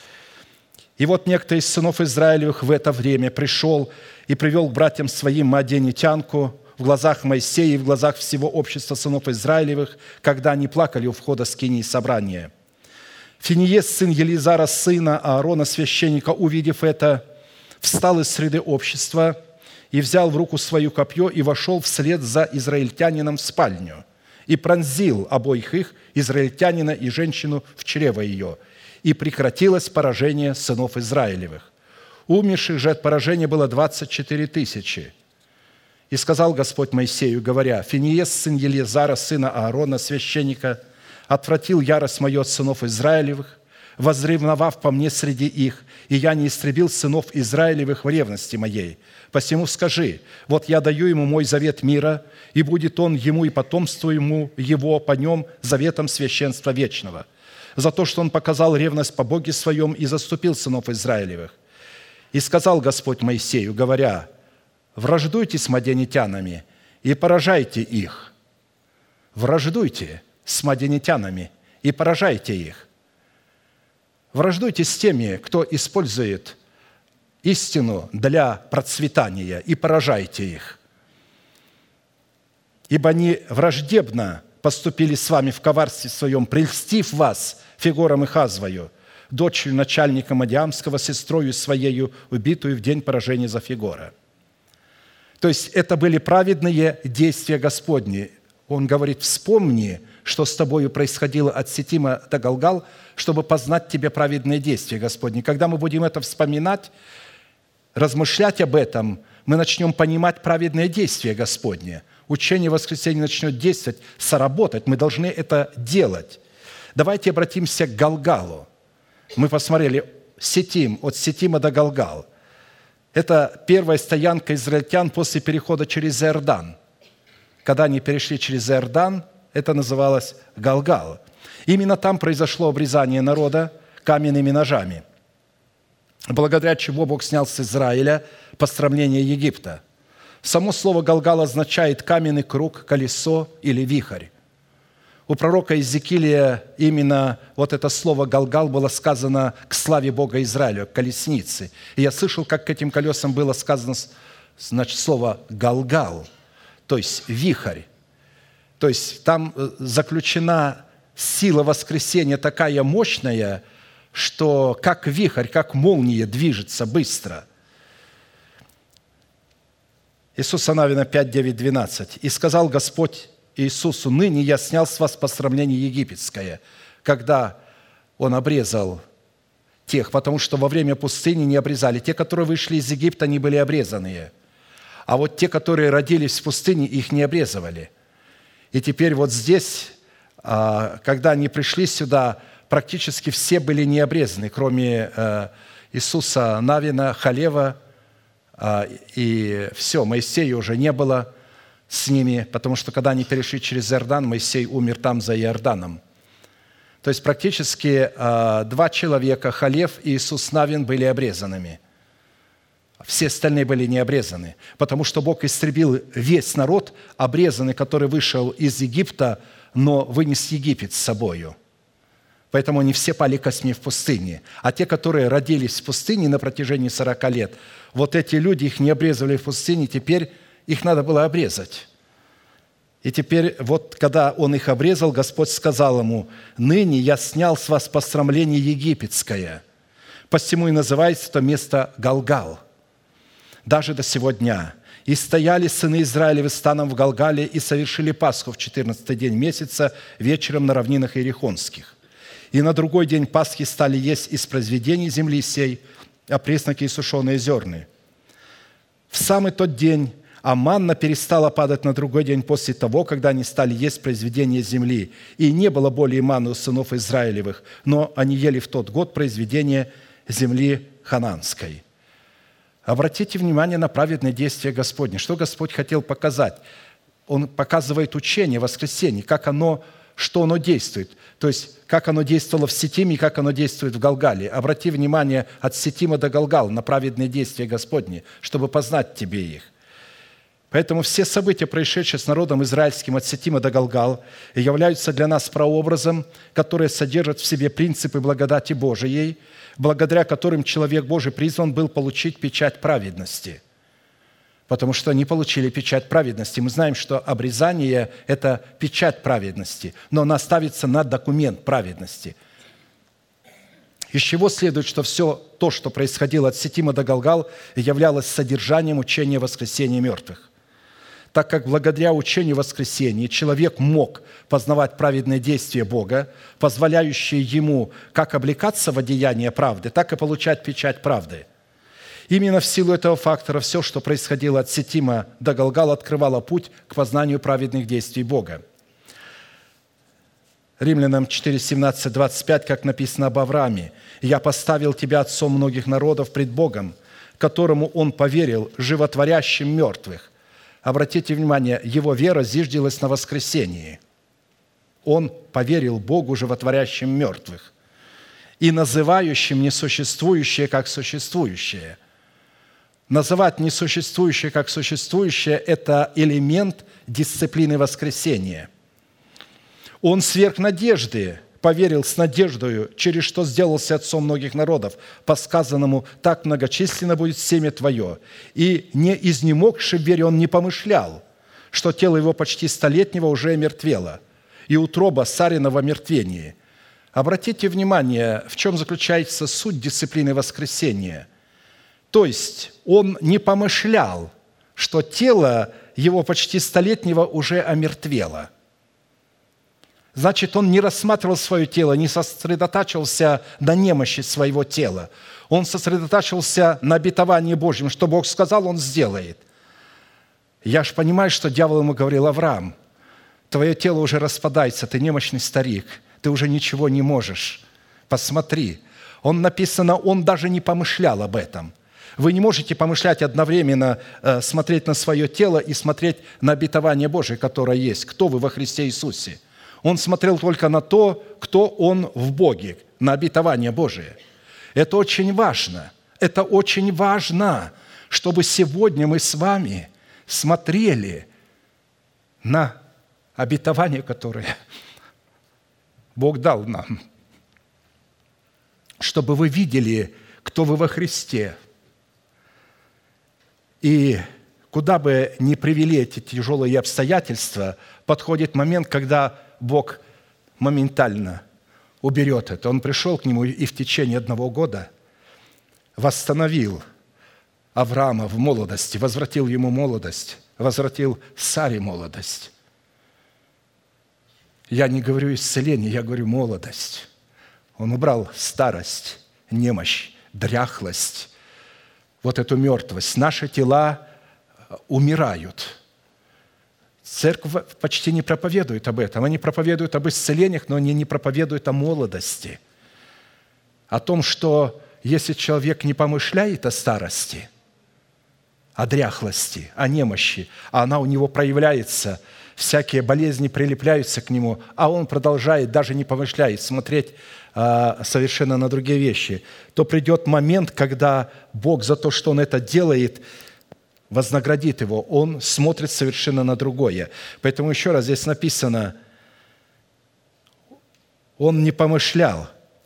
И вот некто из сынов Израилевых в это время пришел и привел к братьям своим мадианитянку в глазах Моисея и в глазах всего общества сынов Израилевых, когда они плакали у входа скинии собрания. Финиес, сын Елизара, сына Аарона, священника, увидев это, встал из среды общества и взял в руку свою копье и вошел вслед за израильтянином в спальню и пронзил обоих их, израильтянина и женщину, в чрево ее. И прекратилось поражение сынов Израилевых. Умерших же от поражения было двадцать четыре тысячи. И сказал Господь Моисею, говоря: «Финиес, сын Елизара, сына Аарона, священника, отвратил ярость мою от сынов Израилевых, возревновав по мне среди их, и я не истребил сынов Израилевых в ревности моей. Посему скажи: вот я даю ему мой завет мира, и будет он ему и потомству ему его по нем заветом священства вечного, за то, что он показал ревность по Боге своем и заступил сынов Израилевых. И сказал Господь Моисею, говоря: враждуйте с мадианитянами и поражайте их». Враждуйте с мадианитянами и поражайте их. Враждуйте с теми, кто использует истину для процветания, и поражайте их. ибо они враждебно поступили с вами в коварстве своем, прельстив вас Фигором и Хазвою, дочерью начальника Мадиамского, сестрою своею, убитую в день поражения за Фигора». То есть это были праведные действия Господни. Он говорит: вспомни, что с тобою происходило от Ситима до Галгал, чтобы познать тебе праведные действия Господни. Когда мы будем это вспоминать, размышлять об этом, мы начнем понимать праведные действия Господни. Учение воскресения начнет действовать, соработать. Мы должны это делать. Давайте обратимся к Галгалу. Мы посмотрели Ситим, от Ситима до Галгал. Это первая стоянка израильтян после перехода через Иордан. Когда они перешли через Иордан, это называлось Галгал. Именно там произошло обрезание народа каменными ножами, благодаря чему Бог снял с Израиля посрамление Египта. Само слово «Галгал» означает каменный круг, колесо или вихрь. У пророка Иезекииля именно вот это слово «Галгал» было сказано к славе Бога Израиля, к колеснице. И я слышал, как к этим колесам было сказано, значит, слово «Галгал», то есть вихрь. То есть там заключена сила воскресения такая мощная, что как вихрь, как молния движется быстро. Иисуса Навина пять, девять, двенадцать. «И сказал Господь Иисусу: ныне я снял с вас посрамление египетское», когда Он обрезал тех, потому что во время пустыни не обрезали. Те, которые вышли из Египта, они были обрезанные. А вот те, которые родились в пустыне, их не обрезывали. И теперь вот здесь, когда они пришли сюда, практически все были не обрезаны, кроме Иисуса Навина, Халева, и все, Моисея уже не было с ними, потому что когда они перешли через Иордан, Моисей умер там за Иорданом. То есть практически два человека, Халев и Иисус Навин, были обрезанными. Все остальные были не обрезаны, потому что Бог истребил весь народ, обрезанный, который вышел из Египта, но вынес Египет с собою. Поэтому они все пали косьми в пустыне. А те, которые родились в пустыне на протяжении сорока лет, вот эти люди, их не обрезывали в пустыне, теперь их надо было обрезать. И теперь вот, когда Он их обрезал, Господь сказал ему: «Ныне я снял с вас посрамление египетское». Посему и называется это место Галгал. Даже до сего дня. «И стояли сыны Израилевы станом в Галгале и совершили Пасху в четырнадцатый день месяца вечером на равнинах Иерихонских. И на другой день Пасхи стали есть из произведений земли сей опресноки и сушеные зерны. В самый тот день а манна перестала падать на другой день после того, когда они стали есть произведения земли. И не было более манны у сынов Израилевых, но они ели в тот год произведения земли хананской». Обратите внимание на праведное действие Господне. Что Господь хотел показать? Он показывает учение воскресения, как оно, что оно действует. То есть, как оно действовало в Ситиме и как оно действует в Галгале. Обрати внимание от Ситима до Галгала на праведные действия Господни, чтобы познать тебе их. Поэтому все события, происшедшие с народом израильским от Ситима до Галгал, являются для нас прообразом, который содержит в себе принципы благодати Божией, благодаря которым человек Божий призван был получить печать праведности. Потому что они получили печать праведности. Мы знаем, что обрезание – это печать праведности, но она ставится на документ праведности. Из чего следует, что все то, что происходило от Ситима до Галгал, являлось содержанием учения воскресения мертвых. Так как благодаря учению воскресения человек мог познавать праведные действия Бога, позволяющие ему как облекаться в одеяние правды, так и получать печать правды. Именно в силу этого фактора все, что происходило от Ситима до Галгала, открывало путь к познанию праведных действий Бога. Римлянам четыре, семнадцать, двадцать пять, как написано об Аврааме: «Я поставил тебя отцом многих народов пред Богом, которому он поверил, животворящим мертвых». Обратите внимание, его вера зиждилась на воскресении. Он поверил Богу, животворящим мертвых, и называющим несуществующее как существующее. Называть несуществующее как существующее – это элемент дисциплины воскресения. Он сверх надежды поверил с надеждою, через что сделался отцом многих народов, по сказанному: «Так многочисленно будет семя твое». И не изнемогши в вере он не помышлял, что тело его почти столетнего уже омертвело, и утроба Сарина в омертвении». Обратите внимание, в чем заключается суть дисциплины воскресения. То есть он не помышлял, что тело его почти столетнего уже омертвело. Значит, он не рассматривал свое тело, не сосредотачивался на немощи своего тела. Он сосредотачивался на обетовании Божьем. Что Бог сказал, он сделает. Я ж понимаю, что дьявол ему говорил: Авраам, твое тело уже распадается, ты немощный старик, ты уже ничего не можешь. Посмотри. Он написано, он даже не помышлял об этом. Вы не можете помышлять одновременно, э, смотреть на свое тело и смотреть на обетование Божие, которое есть. Кто вы во Христе Иисусе? Он смотрел только на то, кто он в Боге, на обетование Божие. Это очень важно. Это очень важно, чтобы сегодня мы с вами смотрели на обетование, которое Бог дал нам, чтобы вы видели, кто вы во Христе. И куда бы ни привели эти тяжелые обстоятельства, подходит момент, когда Бог моментально уберет это. Он пришел к нему и в течение одного года восстановил Авраама в молодости, возвратил ему молодость, возвратил Саре молодость. Я не говорю исцеление, я говорю молодость. Он убрал старость, немощь, дряхлость, вот эту мертвость. Наши тела умирают. Церковь почти не проповедует об этом. Они проповедуют об исцелениях, но они не проповедуют о молодости. О том, что если человек не помышляет о старости, о дряхлости, о немощи, а она у него проявляется, всякие болезни прилепляются к нему, а он продолжает, даже не помышляет, смотреть а, совершенно на другие вещи, то придет момент, когда Бог за то, что он это делает, вознаградит его. Он смотрит совершенно на другое. Поэтому еще раз здесь написано, он не помышлял,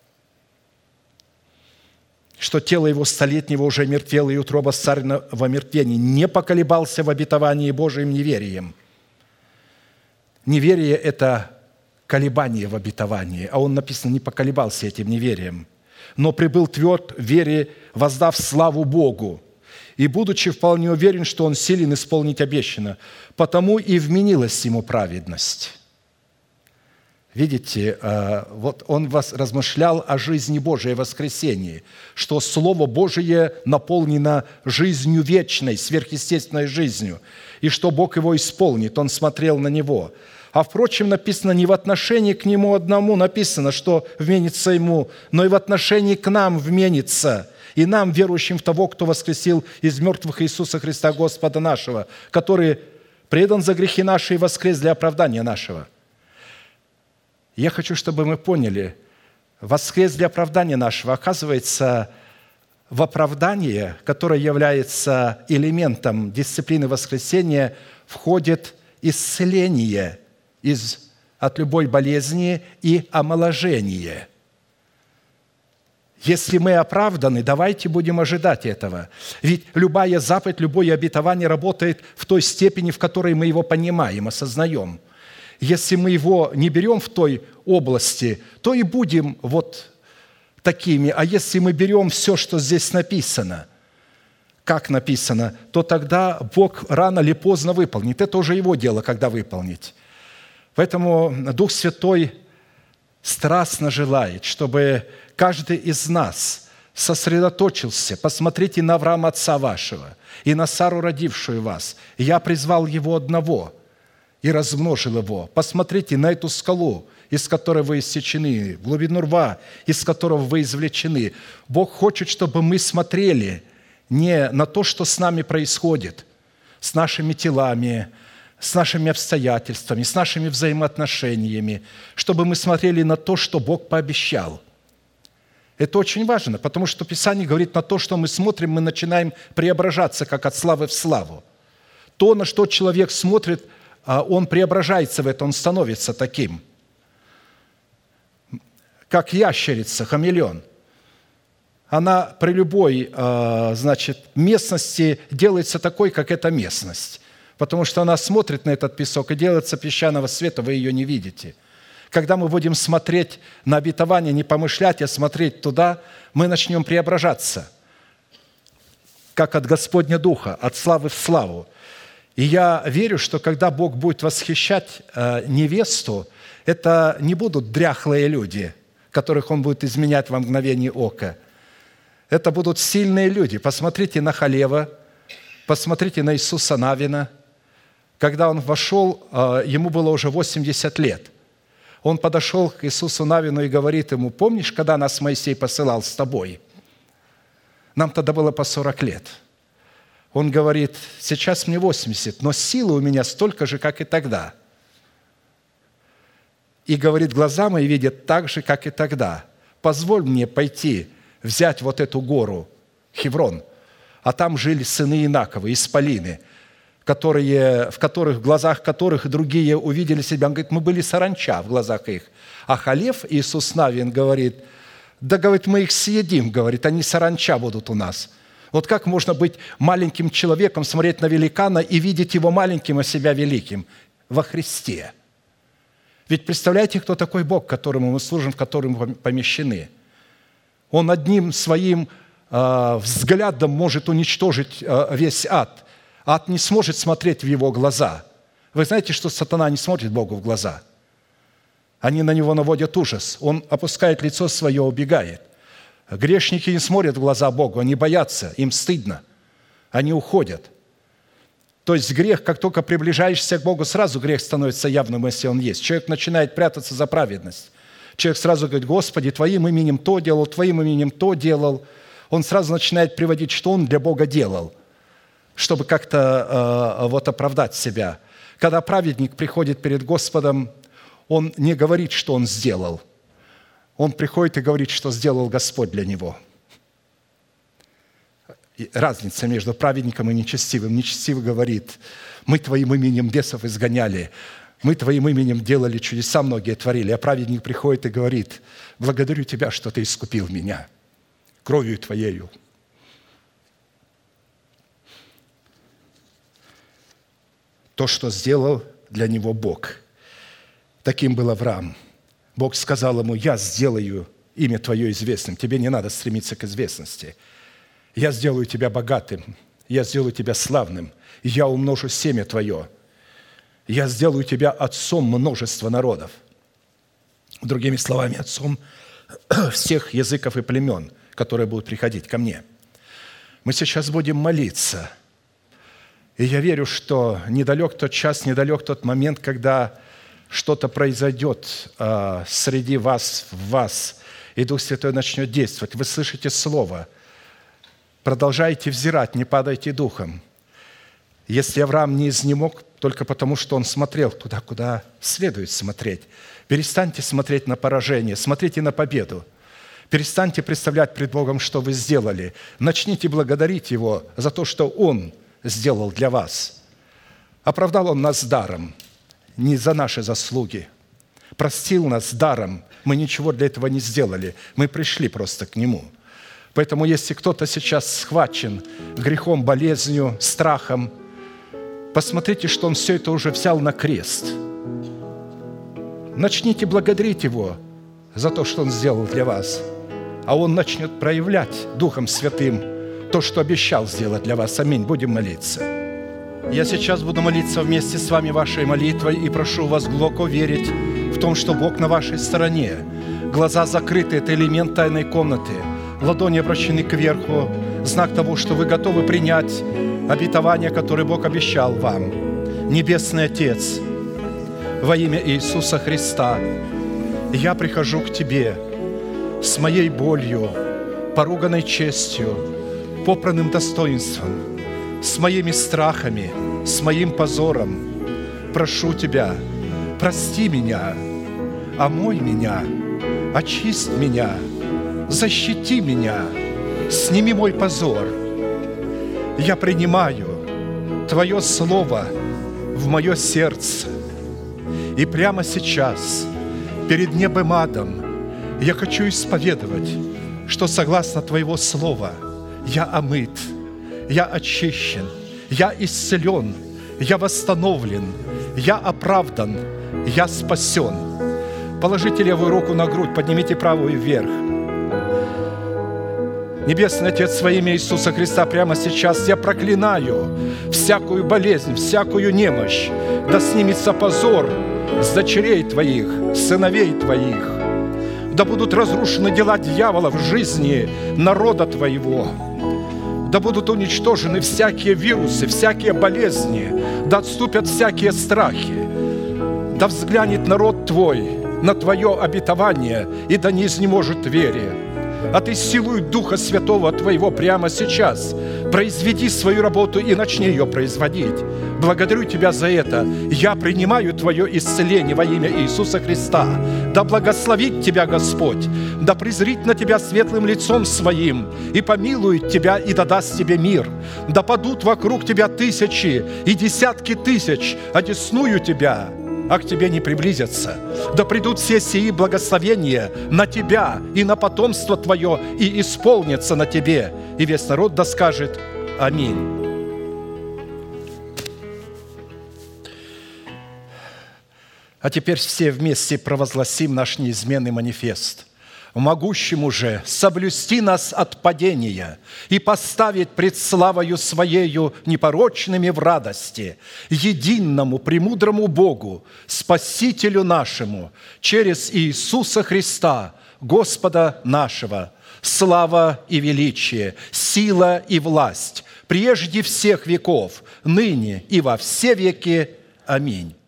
что тело его столетнего уже мертвело, и утроба Сарина в омертвении, не поколебался в обетовании Божиим неверием. Неверие – это колебание в обетовании, а он, написано, не поколебался этим неверием, но прибыл тверд в вере, воздав славу Богу, и, будучи вполне уверен, что он силен исполнить обещанное, потому и вменилась ему праведность». Видите, вот он размышлял о жизни Божией, о воскресении, что Слово Божие наполнено жизнью вечной, сверхъестественной жизнью, и что Бог его исполнит. Он смотрел на него. А, впрочем, написано не в отношении к нему одному, написано, что вменится ему, но и в отношении к нам вменится, и нам, верующим в того, кто воскресил из мертвых Иисуса Христа, Господа нашего, который предан за грехи наши и воскрес для оправдания нашего. Я хочу, чтобы мы поняли, воскрес для оправдания нашего, оказывается, в оправдание, которое является элементом дисциплины воскресения, входит исцеление из, от любой болезни и омоложение. Если мы оправданы, давайте будем ожидать этого. Ведь любая заповедь, любое обетование работает в той степени, в которой мы его понимаем, осознаем. Если мы его не берем в той области, то и будем вот такими. А если мы берем все, что здесь написано, как написано, то тогда Бог рано или поздно выполнит. Это уже его дело, когда выполнить. Поэтому Дух Святой страстно желает, чтобы каждый из нас сосредоточился. Посмотрите на Авраама, отца вашего, и на Сару, родившую вас. Я призвал его одного и размножил его. Посмотрите на эту скалу, из которой вы иссечены, глубину рва, из которого вы извлечены. Бог хочет, чтобы мы смотрели не на то, что с нами происходит, с нашими телами, с нашими обстоятельствами, с нашими взаимоотношениями, чтобы мы смотрели на то, что Бог пообещал. Это очень важно, потому что Писание говорит, на то, что мы смотрим, мы начинаем преображаться, как от славы в славу. То, на что человек смотрит, он преображается в это, он становится таким. Как ящерица, хамелеон. Она при любой, значит, местности делается такой, как эта местность. потому что она смотрит на этот песок, и делается песчаного цвета, вы ее не видите. Когда мы будем смотреть на обетование, не помышлять, а смотреть туда, мы начнем преображаться, как от Господня Духа, от славы в славу. И я верю, что когда Бог будет восхищать невесту, это не будут дряхлые люди, которых Он будет изменять во мгновение ока. Это будут сильные люди. Посмотрите на Халева, посмотрите на Иисуса Навина. Когда он вошел, ему было уже восемьдесят лет. Он подошел к Иисусу Навину и говорит ему: помнишь, когда нас Моисей посылал с тобой? Нам тогда было по сорок лет. Он говорит: сейчас мне восемьдесят, но силы у меня столько же, как и тогда. И говорит: глаза мои видят так же, как и тогда. Позволь мне пойти, взять вот эту гору, Хеврон, а там жили сыны Инаковы, исполины, которые, в которых, в глазах которых другие увидели себя. Он говорит: мы были саранча в глазах их. А Халев, Иисус Навин, говорит: да, говорит, мы их съедим, говорит, они саранча будут у нас. Вот как можно быть маленьким человеком, смотреть на великана и видеть его маленьким, а себя великим? Во Христе. Ведь представляете, кто такой Бог, которому мы служим, в котором мы помещены? Он одним своим э, взглядом может уничтожить э, весь ад. Ад не сможет смотреть в его глаза. Вы знаете, что сатана не смотрит Богу в глаза? Они на него наводят ужас. Он опускает лицо свое, убегает. Грешники не смотрят в глаза Богу, они боятся, им стыдно. Они уходят. То есть грех, как только приближаешься к Богу, сразу грех становится явным, если он есть. Человек начинает прятаться за праведность. Человек сразу говорит: Господи, Твоим именем то делал, Твоим именем то делал. Он сразу начинает приводить, что он для Бога делал, чтобы как-то э, вот оправдать себя. Когда праведник приходит перед Господом, он не говорит, что он сделал. Он приходит и говорит, что сделал Господь для него. И разница между праведником и нечестивым. Нечестивый говорит: мы Твоим именем бесов изгоняли, мы Твоим именем делали чудеса, многие творили. А праведник приходит и говорит: благодарю Тебя, что Ты искупил меня кровью Твоею. То, что сделал для него Бог. Таким был Авраам. Бог сказал ему: я сделаю имя твое известным. Тебе не надо стремиться к известности. Я сделаю тебя богатым. Я сделаю тебя славным. И я умножу семя твое. Я сделаю тебя отцом множества народов. Другими словами, отцом всех языков и племен, которые будут приходить ко мне. Мы сейчас будем молиться. И я верю, что недалек тот час, недалек тот момент, когда что-то произойдет а, среди вас, в вас, и Дух Святой начнет действовать. Вы слышите Слово. Продолжайте взирать, не падайте духом. Если Авраам не изнемог только потому, что он смотрел туда, куда следует смотреть, перестаньте смотреть на поражение, смотрите на победу. Перестаньте представлять пред Богом, что вы сделали. Начните благодарить Его за то, что Он сделал для вас. Оправдал Он нас даром, не за наши заслуги. Простил нас даром. Мы ничего для этого не сделали. Мы пришли просто к Нему. Поэтому, если кто-то сейчас схвачен грехом, болезнью, страхом, посмотрите, что Он все это уже взял на крест. Начните благодарить Его за то, что Он сделал для вас. А Он начнет проявлять Духом Святым то, что обещал сделать для вас. Аминь. Будем молиться. Я сейчас буду молиться вместе с вами вашей молитвой и прошу вас глубоко верить в том, что Бог на вашей стороне. Глаза закрыты – это элемент тайной комнаты. Ладони обращены кверху, знак того, что вы готовы принять обетование, которое Бог обещал вам. Небесный Отец, во имя Иисуса Христа, я прихожу к Тебе с моей болью, поруганной честью, попранным достоинством, с моими страхами, с моим позором. Прошу Тебя, прости меня, омой меня, очисть меня, защити меня, сними мой позор. Я принимаю Твое Слово в мое сердце. И прямо сейчас, перед небом и адом, я хочу исповедовать, что согласно Твоего Слова я омыт, я очищен, я исцелен, я восстановлен, я оправдан, я спасен. Положите левую руку на грудь, поднимите правую вверх. Небесный Отец, во имя Иисуса Христа, прямо сейчас я проклинаю всякую болезнь, всякую немощь. Да снимется позор с дочерей Твоих, сыновей Твоих. Да будут разрушены дела дьявола в жизни народа Твоего. Да будут уничтожены всякие вирусы, всякие болезни. Да отступят всякие страхи. Да взглянет народ Твой на Твое обетование и да не изнеможет вере. А Ты силою Духа Святого Твоего прямо сейчас произведи свою работу и начни ее производить. Благодарю Тебя за это. Я принимаю Твое исцеление во имя Иисуса Христа. Да благословит Тебя Господь, да презрит на Тебя светлым лицом Своим и помилует Тебя и да даст Тебе мир. Да падут вокруг Тебя тысячи и десятки тысяч, одесную Тебя, а к Тебе не приблизятся. Да придут все сии благословения на Тебя и на потомство Твое, и исполнятся на Тебе. И весь народ да скажет Аминь. А теперь все вместе провозгласим наш неизменный манифест. Могущему же соблюсти нас от падения и поставить пред славою Своею непорочными в радости, единому, премудрому Богу, Спасителю нашему, через Иисуса Христа, Господа нашего, слава и величие, сила и власть, прежде всех веков, ныне и во все веки. Аминь.